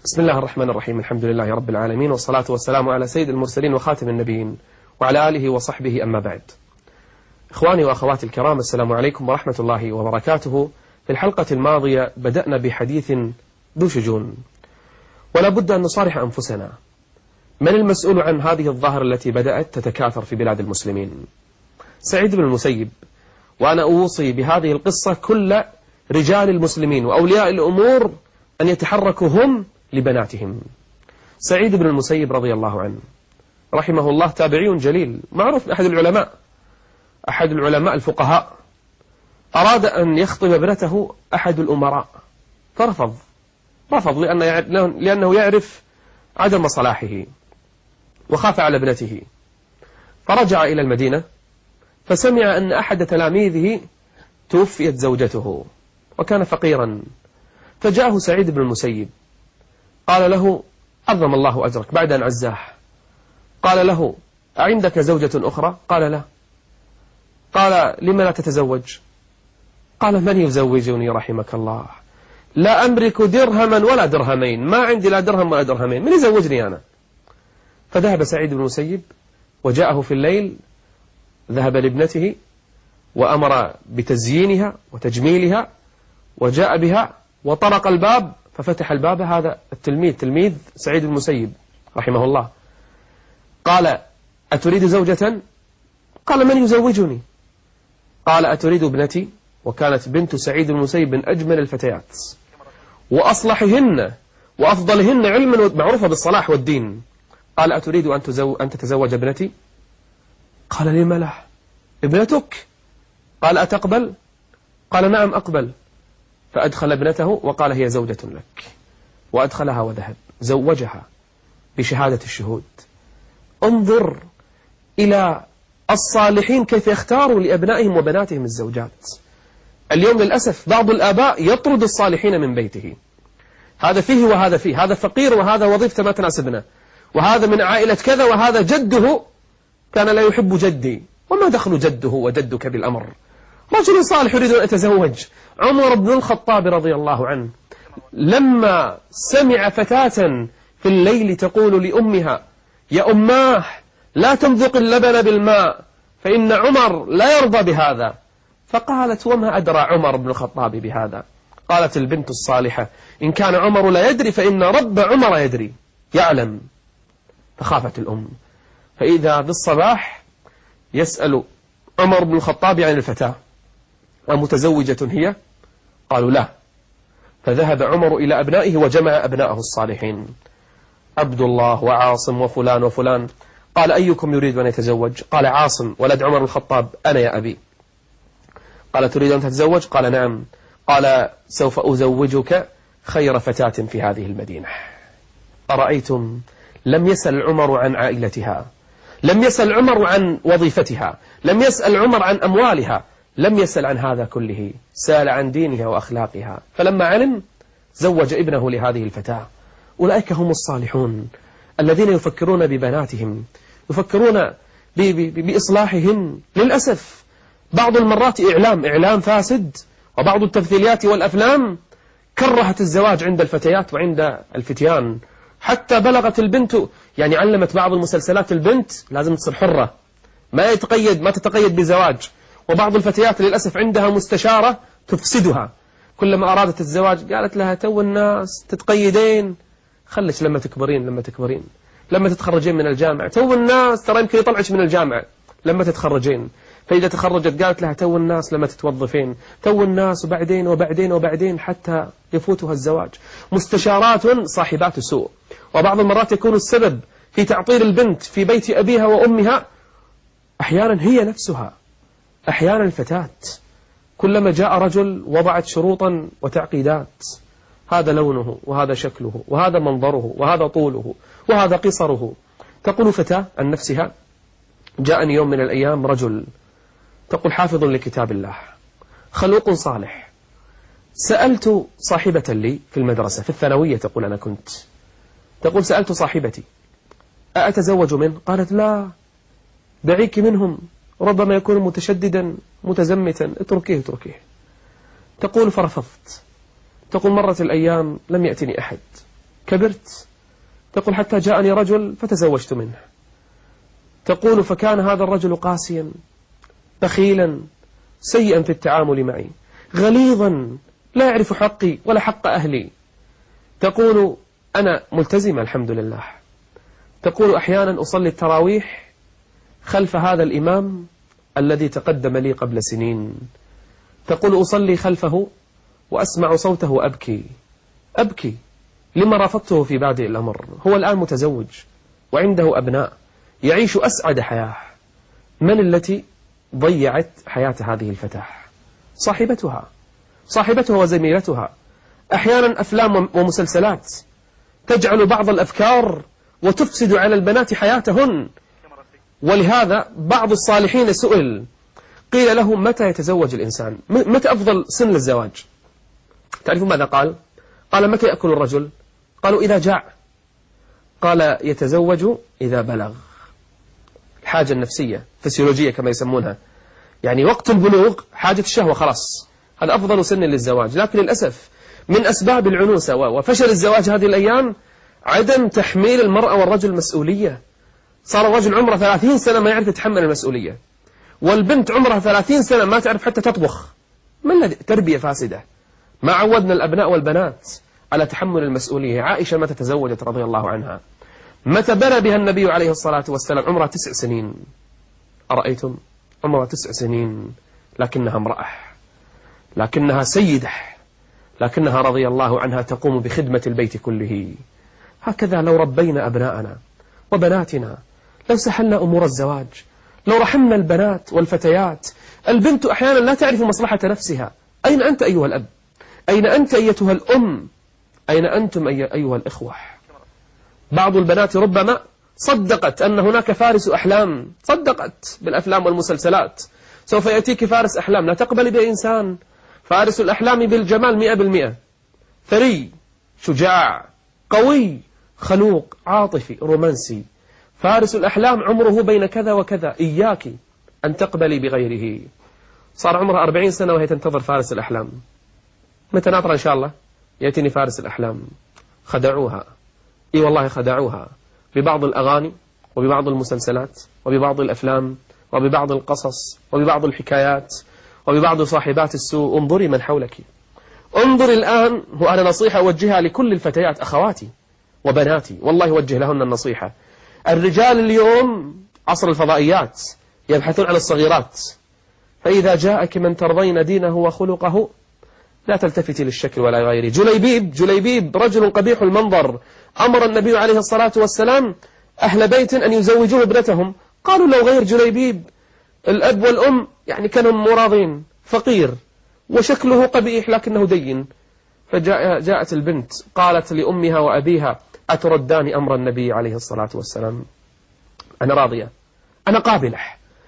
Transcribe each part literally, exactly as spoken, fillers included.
بسم الله الرحمن الرحيم. الحمد لله رب العالمين، والصلاة والسلام على سيد المرسلين وخاتم النبيين وعلى آله وصحبه، أما بعد. إخواني وأخواتي الكرام، السلام عليكم ورحمة الله وبركاته. في الحلقة الماضية بدأنا بحديث ذو شجون، ولا بد أن نصارح أنفسنا: من المسؤول عن هذه الظاهرة التي بدأت تتكاثر في بلاد المسلمين؟ سعيد بن المسيب. وأنا أوصي بهذه القصة كل رجال المسلمين وأولياء الأمور أن يتحركوا هم لبناتهم. سعيد بن المسيب رضي الله عنه رحمه الله تابعي جليل، معروف أحد العلماء أحد العلماء الفقهاء. أراد أن يخطب ابنته أحد الأمراء فرفض رفض لأن لأنه يعرف عدم صلاحه وخاف على ابنته. فرجع إلى المدينة فسمع أن أحد تلاميذه توفيت زوجته وكان فقيرا، فجاءه سعيد بن المسيب قال له: عظم الله أجرك، بعد أن عزاه قال له: أعندك زوجة أخرى؟ قال: لا. قال: لما لا تتزوج؟ قال: من يزوجني رحمك الله؟ لا أملك درهما ولا درهمين، ما عندي لا درهم ولا درهمين، من يزوجني أنا؟ فذهب سعيد بن المسيب وجاءه في الليل، ذهب لابنته وأمر بتزيينها وتجميلها، وجاء بها وطرق الباب، ففتح الباب هذا التلميذ تلميذ سعيد بن المسيب رحمه الله. قال: أتريد زوجة؟ قال: من يزوجني؟ قال: أتريد ابنتي؟ وكانت بنت سعيد بن المسيب من أجمل الفتيات وأصلحهن وأفضلهن علما، معروفة بالصلاح والدين. قال: أتريد أن, تزو... أن تتزوج ابنتي؟ قال: لم لا، ابنتك. قال: أتقبل؟ قال: نعم أقبل. فأدخل ابنته وقال: هي زوجة لك، وأدخلها وذهب زوجها بشهادة الشهود. انظر إلى الصالحين كيف يختاروا لأبنائهم وبناتهم الزوجات. اليوم للأسف بعض الآباء يطرد الصالحين من بيته، هذا فيه وهذا فيه، هذا فقير وهذا وظيفته ما تناسبنا، وهذا من عائلة كذا، وهذا جده كان لا يحب جدي. وما دخل جده وجدك بالأمر؟ رجل صالح يريد أن يتزوج. عمر بن الخطاب رضي الله عنه لما سمع فتاة في الليل تقول لأمها: يا أماه لا تمذق اللبن بالماء فإن عمر لا يرضى بهذا. فقالت: وما أدرى عمر بن الخطاب بهذا؟ قالت البنت الصالحة: إن كان عمر لا يدري فإن رب عمر يدري، يعلم. فخافت الأم، فإذا بالصباح يسأل عمر بن الخطاب عن الفتاة: أمتزوجة هي؟ قالوا: لا. فذهب عمر إلى أبنائه وجمع أبنائه الصالحين، عبد الله وعاصم وفلان وفلان. قال: أيكم يريد أن يتزوج؟ قال: عاصم ولد عمر بن الخطاب، أنا يا أبي. قال: تريد أن تتزوج؟ قال: نعم. قال: سوف أزوجك خير فتاة في هذه المدينة. أرأيتم؟ لم يسأل عمر عن عائلتها، لم يسأل عمر عن وظيفتها، لم يسأل عمر عن أموالها، لم يسأل عن هذا كله، سأل عن دينها وأخلاقها. فلما علم زوج ابنه لهذه الفتاة. أولئك هم الصالحون الذين يفكرون ببناتهم، يفكرون بإصلاحهن. للأسف بعض المرات إعلام إعلام فاسد وبعض التمثيليات والأفلام كرهت الزواج عند الفتيات وعند الفتيان، حتى بلغت البنت، يعني علمت بعض المسلسلات البنت لازم تصير حرة، ما يتقيد ما تتقيد بزواج. وبعض الفتيات للأسف عندها مستشارة تفسدها، كلما أرادت الزواج قالت لها: تو الناس تتقيدين، خلش لما تكبرين لما تكبرين لما تتخرجين من الجامعة، تو الناس ترى يمكن يطلعش من الجامعة لما تتخرجين. فإذا تخرجت قالت لها: تو الناس لما تتوظفين، تو الناس وبعدين وبعدين وبعدين حتى يفوتها الزواج. مستشارات صاحبات سوء، وبعض المرات يكون السبب في تعطيل البنت في بيت أبيها وأمها أحيانا هي نفسها، أحيانا الفتاة. كلما جاء رجل وضعت شروطا وتعقيدات: هذا لونه وهذا شكله وهذا منظره وهذا طوله وهذا قصره. تقول فتاة عن نفسها: جاءني يوم من الأيام رجل، تقول حافظ لكتاب الله، خلوق صالح. سألت صاحبة لي في المدرسة في الثانوية، تقول أنا كنت تقول سألت صاحبتي: أأتزوج منه؟ قالت: لا، دعيك منهم، ربما يكون متشددا متزمتا، اتركيه اتركيه. تقول: فرفضت. تقول: مرت الأيام لم يأتني أحد، كبرت. تقول حتى جاءني رجل فتزوجت منه. تقول فكان هذا الرجل قاسيا بخيلا سيئا في التعامل معي غليظا لا يعرف حقي ولا حق أهلي. تقول أنا ملتزمة الحمد لله. تقول أحيانا أصلي التراويح خلف هذا الإمام الذي تقدم لي قبل سنين. تقول أصلي خلفه وأسمع صوته وأبكي أبكي لما رفضته في بادئ الأمر. هو الآن متزوج وعنده أبناء يعيش أسعد حياة. من التي ضيعت حياة هذه الفتاة؟ صاحبتها صاحبتها وزميلتها. أحيانا أفلام ومسلسلات تجعل بعض الأفكار وتفسد على البنات حياتهن. ولهذا بعض الصالحين سئل قيل لهم متى يتزوج الإنسان؟ متى أفضل سن للزواج؟ تعرفون ماذا قال؟ قال متى يأكل الرجل؟ قالوا إذا جاع. قال يتزوج إذا بلغ. الحاجة النفسية فسيولوجية كما يسمونها، يعني وقت البلوغ حاجة الشهوة خلاص، هذا أفضل سن للزواج. لكن للأسف من أسباب العنوسة وفشل الزواج هذه الأيام عدم تحميل المرأة والرجل مسؤولية. صار الرجل عمره ثلاثين سنة ما يعرف يتحمل المسؤولية، والبنت عمرها ثلاثين سنة ما تعرف حتى تطبخ. ما الذي؟ تربية فاسدة. ما عودنا الأبناء والبنات على تحمل المسؤولية. عائشة متى تزوجت رضي الله عنها؟ متى بنى بها النبي عليه الصلاة والسلام؟ عمرها تسع سنين. أرأيتم؟ عمرها تسع سنين لكنها امرأة، لكنها سيدة، لكنها رضي الله عنها تقوم بخدمة البيت كله. هكذا لو ربينا أبناءنا وبناتنا، لو سهلنا أمور الزواج، لو رحمنا البنات والفتيات. البنت أحيانا لا تعرف مصلحة نفسها. أين أنت أيها الأب؟ أين أنت أيتها الأم؟ أين أنتم أيها الإخوة؟ بعض البنات ربما صدقت أن هناك فارس أحلام، صدقت بالأفلام والمسلسلات سوف يأتيك فارس أحلام. لا تقبل بإنسان. فارس الأحلام بالجمال مئة بالمئة، ثري شجاع قوي خلوق عاطفي رومانسي. فارس الأحلام عمره بين كذا وكذا. إياك أن تقبلي بغيره. صار عمرها أربعين سنة وهي تنتظر فارس الأحلام. متى ناطرة إن شاء الله يأتيني فارس الأحلام؟ خدعوها. إي والله خدعوها ببعض الأغاني وببعض المسلسلات وببعض الأفلام وببعض القصص وببعض الحكايات وببعض صاحبات السوء. انظري من حولك. انظري الآن. وأنا نصيحة أوجهها لكل الفتيات أخواتي وبناتي، والله وجه لهن النصيحة. الرجال اليوم عصر الفضائيات يبحثون عن الصغيرات. فإذا جاءك من ترضين دينه وخلقه لا تلتفتي للشكل ولا غيره. جليبيب جليبيب رجل قبيح المنظر. أمر النبي عليه الصلاة والسلام أهل بيت أن يزوجوه ابنتهم. قالوا لو غير جليبيب الأب والأم يعني كانوا مراضين، فقير وشكله قبيح لكنه دين. فجاءت البنت قالت لأمها وأبيها أتردان أمر النبي عليه الصلاة والسلام؟ أنا راضية، أنا قابلة.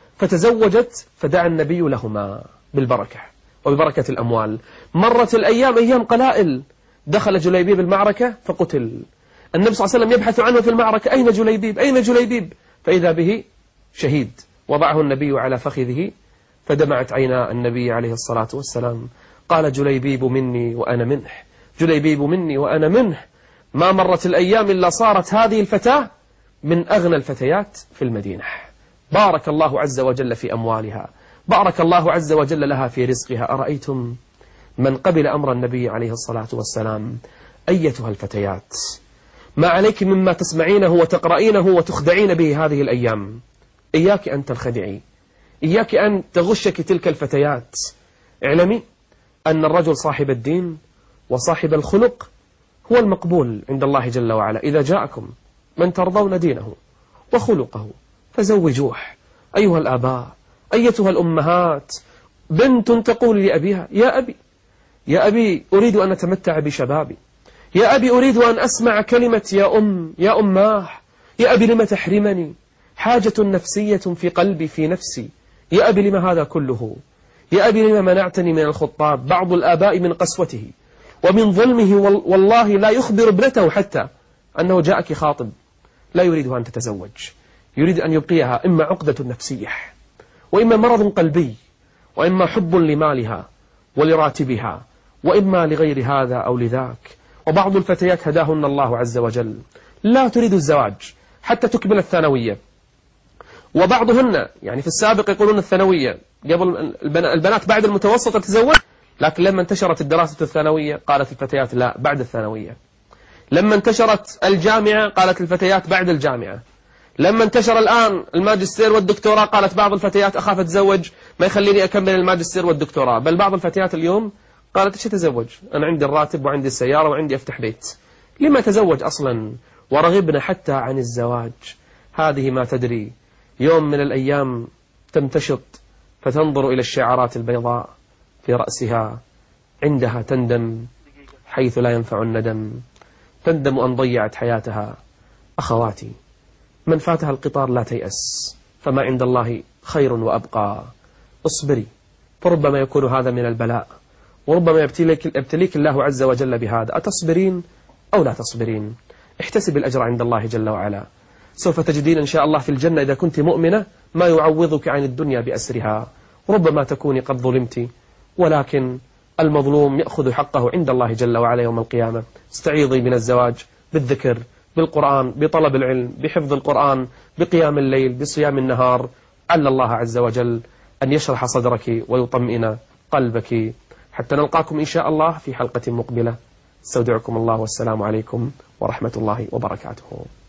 فتزوجت فدعا النبي لهما بالبركة وببركة الأموال. مرت الأيام أيام قلائل، دخل جليبيب المعركة فقتل. النبي صلى الله عليه وسلم يبحث عنه في المعركة، أين جليبيب أين جليبيب؟ فإذا به شهيد. وضعه النبي على فخذه فدمعت عينا النبي عليه الصلاة والسلام. قال جليبيب مني وأنا منه، جليبيب مني وأنا منه. ما مرت الأيام إلا صارت هذه الفتاة من أغنى الفتيات في المدينة. بارك الله عز وجل في أموالها، بارك الله عز وجل لها في رزقها. أرأيتم من قبل أمر النبي عليه الصلاة والسلام؟ أيتها الفتيات ما عليك مما تسمعينه وتقرأينه وتخدعين به هذه الأيام. إياك أن تنخدعي، إياك أن تغشك تلك الفتيات. اعلمي أن الرجل صاحب الدين وصاحب الخلق هو المقبول عند الله جل وعلا. إذا جاءكم من ترضون دينه وخلقه فزوجوه. أيها الآباء، أيتها الأمهات، بنت تقول لأبيها يا أبي يا أبي أريد أن أتمتع بشبابي، يا أبي أريد أن أسمع كلمة يا أم يا أماه، يا أبي لم تحرمني؟ حاجة نفسية في قلبي في نفسي. يا أبي لما هذا كله؟ يا أبي لما منعتني من الخطاب؟ بعض الآباء من قسوته ومن ظلمه والله لا يخبر ابنته حتى أنه جاءك خاطب لا يريدها أن تتزوج، يريد أن يبقيها إما عقدة نفسية وإما مرض قلبي وإما حب لمالها ولراتبها وإما لغير هذا أو لذاك. وبعض الفتيات هداهن الله عز وجل لا تريد الزواج حتى تكمل الثانوية، وبعضهن يعني في السابق يقولون الثانوية قبل البنات بعد المتوسطة تتزوج، لكن لما انتشرت الدراسة الثانوية قالت الفتيات لا بعد الثانوية. لما انتشرت الجامعة قالت الفتيات بعد الجامعة. لما انتشر الآن الماجستير والدكتوراه قالت بعض الفتيات أخاف أتزوج ما يخليني أكمل الماجستير والدكتوراه. بل بعض الفتيات اليوم قالت إيش أتزوج، أنا عندي الراتب وعندي السيارة وعندي أفتح بيت، لما أتزوج أصلا؟ ورغبنا حتى عن الزواج. هذه ما تدري يوم من الأيام تمتشط فتنظر إلى الشعارات البيضاء في رأسها، عندها تندم حيث لا ينفع الندم، تندم أن ضيعت حياتها. أخواتي، من فاتها القطار لا تيأس، فما عند الله خير وأبقى. اصبري، فربما يكون هذا من البلاء، وربما يبتليك, يبتليك الله عز وجل بهذا. أتصبرين أو لا تصبرين؟ احتسب الأجر عند الله جل وعلا. سوف تجدين إن شاء الله في الجنة إذا كنت مؤمنة ما يعوضك عن الدنيا بأسرها. ربما تكوني قد ظلمت، ولكن المظلوم يأخذ حقه عند الله جل وعلا يوم القيامة. استعيضي من الزواج بالذكر، بالقرآن، بطلب العلم، بحفظ القرآن، بقيام الليل، بصيام النهار. عل الله عز وجل أن يشرح صدرك ويطمئن قلبك. حتى نلقاكم إن شاء الله في حلقة مقبلة. استودعكم الله والسلام عليكم ورحمة الله وبركاته.